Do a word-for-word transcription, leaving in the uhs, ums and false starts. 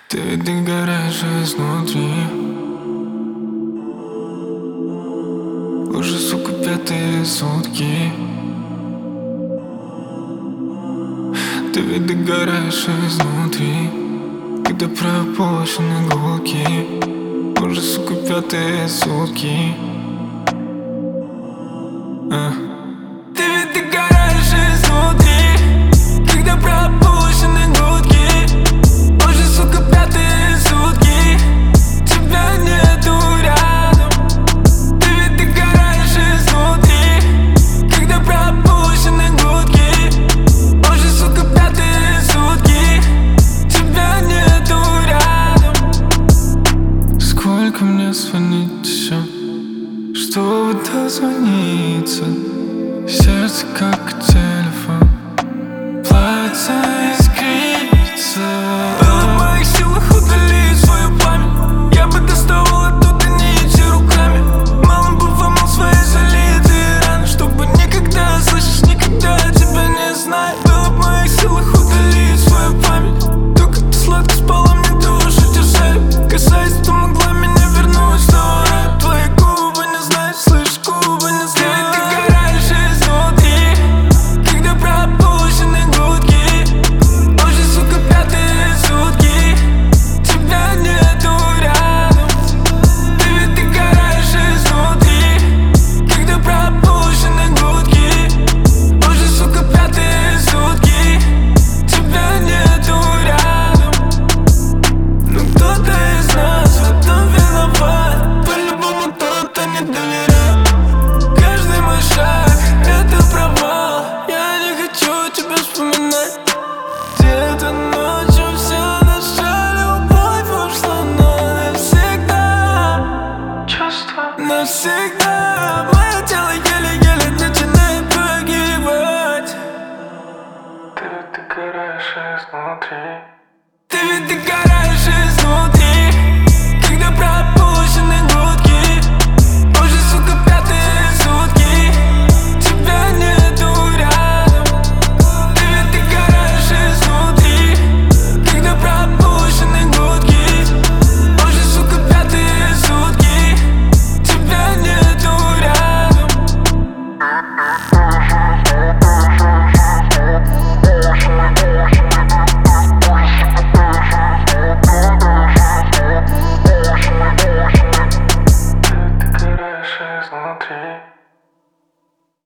Ты ведь догораешь изнутри. Уже, сука, пятые сутки. Ты ведь догораешь изнутри, когда пропущены гулки. Уже, сука, пятые сутки. а. Ты ведь догораешь изнутри, когда пропущены гулки. Уже, сука, пятые сутки. Тебя нету рядом. Ты ведь догораешь изнутри, когда пропущены гулки. Уже, сука, пятые сутки. Тебя нету рядом. Сколько мне звонить еще, чтобы дозвониться? Сердце как телефон, плавится, искрится. Было в моих силах удалить свою память. Я бы доставал оттуда не эти руками. Мало бы вымыл свои залитые раны, чтобы никогда, слышишь, никогда тебя не знать. Было в моих силах удалить свою память. Только ты сладко спала, мне душу держали. Касаясь, ты могла меня вернуть снова. Твои губы не знают, слышишь, губы не знают. Где-то ночью все наша любовь ушла, но навсегда. Чувство навсегда. Мое тело еле-еле начинает погибать. Ты ведь догораешь изнутри. Ты ведь догораешь изнутри.